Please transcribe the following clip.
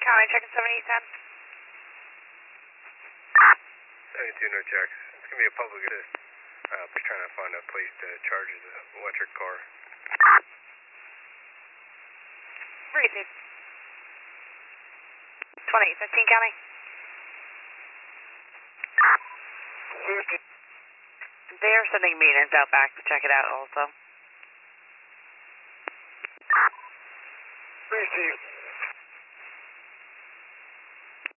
County, checking 7810. 72 no checks. It's going to be a public assist. We're trying to find a place to charge the electric car. Receive. 2815 County. They're sending maintenance out back to check it out also. Receive.